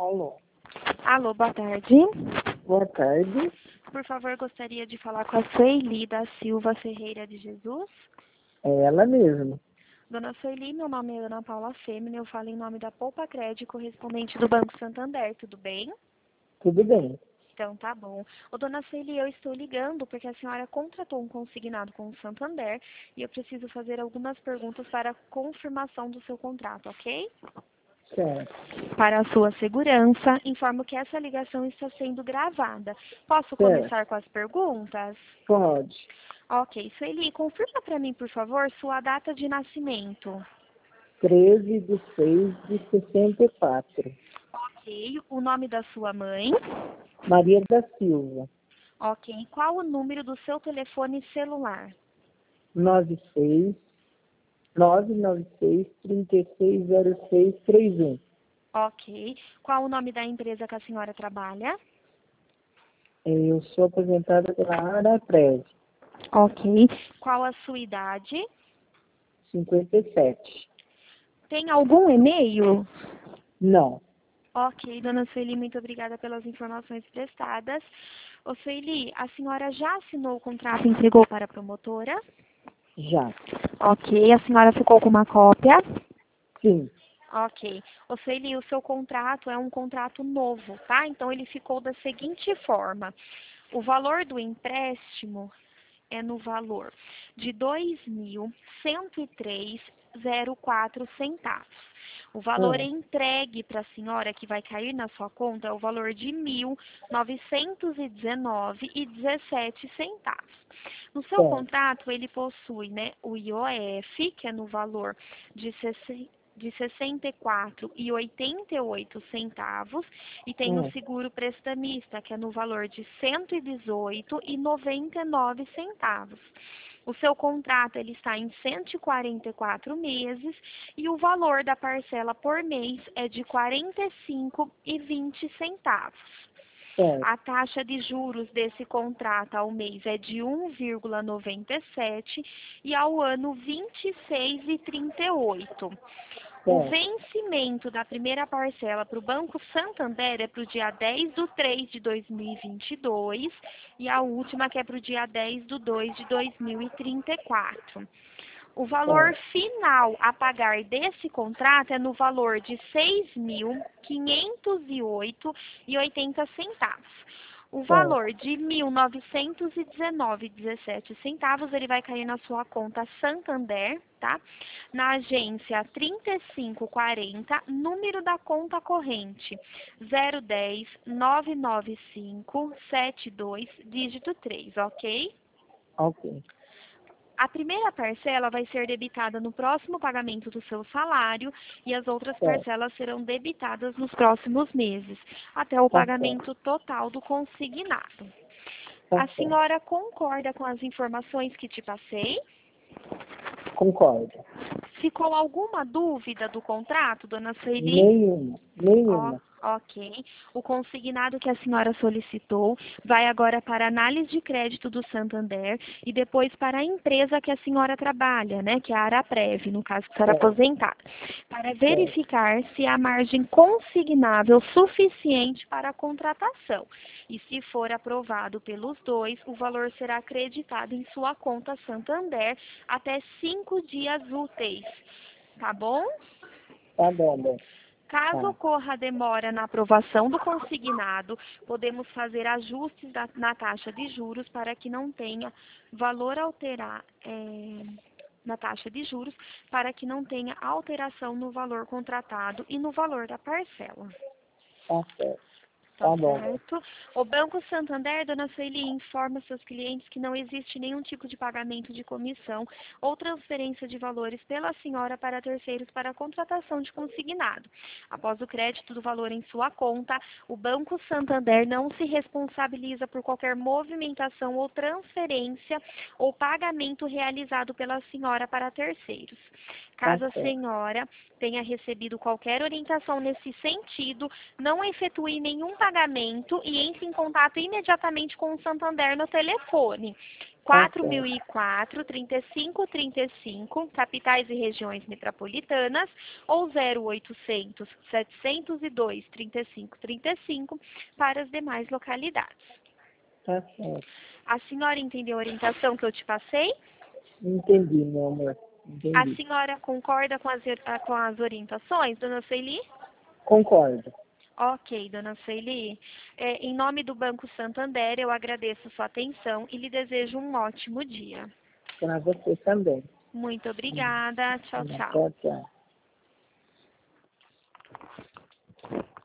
Alô. Alô, boa tarde. Boa tarde. Por favor, gostaria de falar com a Sueli da Silva Ferreira de Jesus. É ela mesma. Dona Sueli, meu nome é Ana Paula Fêmea, eu falo em nome da Poupa Crédito, correspondente do Banco Santander, tudo bem? Tudo bem. Então, tá bom. Ô, dona Sueli, eu estou ligando porque a senhora contratou um consignado com o Santander e eu preciso fazer algumas perguntas para confirmação do seu contrato, ok? Certo. Para a sua segurança, informo que essa ligação está sendo gravada. Posso Certo. começar com as perguntas? Pode. Ok, Sueli, confirma para mim, por favor, sua data de nascimento. 13/6/64. Ok, o nome da sua mãe. Maria da Silva. Ok, qual o número do seu telefone celular? 96996360631. Ok, qual o nome da empresa que a senhora trabalha? Eu sou aposentada pela Araprev. Ok, qual a sua idade? 57. Tem algum e-mail? Não. Ok, dona Sueli, muito obrigada pelas informações prestadas. Ô, Sueli, a senhora já assinou o contrato e entregou para a promotora? Já. Ok, a senhora ficou com uma cópia? Sim. Ok. Ô, Sueli, o seu contrato é um contrato novo, tá? Então, ele ficou da seguinte forma. O valor do empréstimo é no valor de R$ 2.103,04. O valor Ah, entregue para a senhora que vai cair na sua conta é o valor de R$ 1.919,17. No seu certo. contrato, ele possui, né, o IOF, que é no valor de R$ 64,88 e tem o Ah, seguro prestamista, que é no valor de R$ 118,99. O seu contrato ele está em 144 meses e o valor da parcela por mês é de R$ 45,20. certo. A taxa de juros desse contrato ao mês é de 1,97 e ao ano 26,38. O Certo. vencimento da primeira parcela para o Banco Santander é para o dia 10/3/2022 e a última que é para o dia 10/2/2034. O valor Certo. final a pagar desse contrato é no valor de R$ 6.508,80. O Certo. valor de R$ 1.919,17 ele vai cair na sua conta Santander, tá? Na agência 3540, número da conta corrente 010-995-72, dígito 3, ok? Ok. A primeira parcela vai ser debitada no próximo pagamento do seu salário e as outras Certo. parcelas serão debitadas nos próximos meses, até o Tá certo. pagamento total do consignado. Tá A certo. senhora concorda com as informações que te passei? Concordo. Ficou alguma dúvida do contrato, dona Sueli? Nenhuma. Ó, Nenhuma. ok. O consignado que a senhora solicitou vai agora para a análise de crédito do Santander e depois para a empresa que a senhora trabalha, né, que é a Araprev, no caso que a senhora é Certo. aposentada, para Certo. verificar se há margem consignável suficiente para a contratação. E se for aprovado pelos dois, o valor será acreditado em sua conta Santander até 5 dias úteis. Tá bom? Tá bom, bom. Caso Tá. ocorra demora na aprovação do consignado, podemos fazer ajustes na taxa de juros para que não tenha valor alterar na taxa de juros, para que não tenha alteração no valor contratado e no valor da parcela. Tá certo. Tá Tá bom, bom. certo? O Banco Santander, dona Sueli, informa seus clientes que não existe nenhum tipo de pagamento de comissão ou transferência de valores pela senhora para terceiros para a contratação de consignado. Após o crédito do valor em sua conta, o Banco Santander não se responsabiliza por qualquer movimentação ou transferência ou pagamento realizado pela senhora para terceiros. Tá Caso a certo. senhora tenha recebido qualquer orientação nesse sentido, não efetue nenhum pagamento e entre em contato imediatamente com o Santander no telefone 4004 3535, capitais e regiões metropolitanas, ou 0800 702 3535 para as demais localidades. Tá certo. A senhora entendeu a orientação que eu te passei? Entendi, meu amor. A Entendi. senhora concorda com as orientações, dona Sueli? Concordo. Ok, dona Sueli. Em nome do Banco Santander, eu agradeço sua atenção e lhe desejo um ótimo dia. Para você também. Muito obrigada. Tchau, tchau. Tchau, tchau.